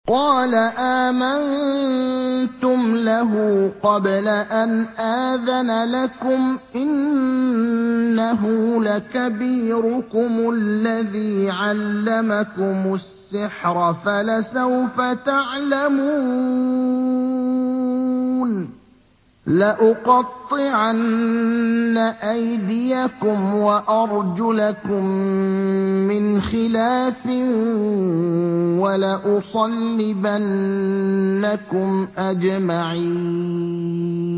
قَالَ آمَنتُمْ لَهُ قَبْلَ أَنْ آذَنَ لَكُمْ ۖ إِنَّهُ لَكَبِيرُكُمُ الَّذِي عَلَّمَكُمُ السِّحْرَ ۖ فَلَسَوْفَ تَعْلَمُونَ لَأُقَطِّعَنَّ أَيْدِيَكُمْ وَأَرْجُلَكُم مِّنْ خِلَافٍ وَلَأُصَلِّبَنَّكُمْ أَجْمَعِينَ